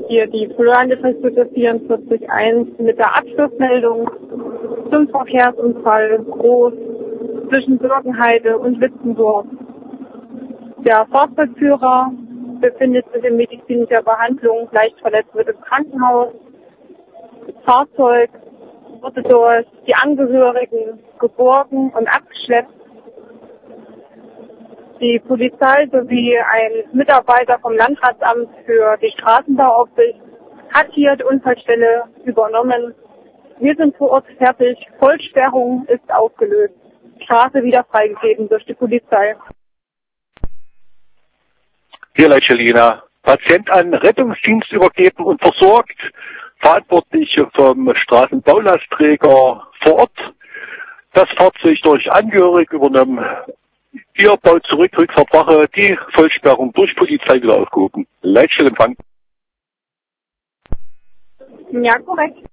Hier die Floriandeversuche 44.1 mit der Abschlussmeldung zum Verkehrsunfall Groß zwischen Birkenheide und Witzenburg. Der Fahrzeugführer befindet sich in medizinischer Behandlung, leicht verletzt wird im Krankenhaus. Das Fahrzeug wurde durch die Angehörigen geborgen und abgeschleppt. Die Polizei sowie ein Mitarbeiter vom Landratsamt für die Straßenbauaufsicht hat hier die Unfallstelle übernommen. Wir sind vor Ort fertig. Vollsperrung ist aufgelöst. Straße wieder freigegeben durch die Polizei. Hier Leichelina. Patient an Rettungsdienst übergeben und versorgt. Verantwortliche vom Straßenbaulastträger vor Ort. Das Fahrzeug durch Angehörige übernommen. Ihr baut zurück, Rückfahrtwache, die Vollsperrung durch Polizei wieder aufgehoben. Leitstellempfang. Ja, korrekt.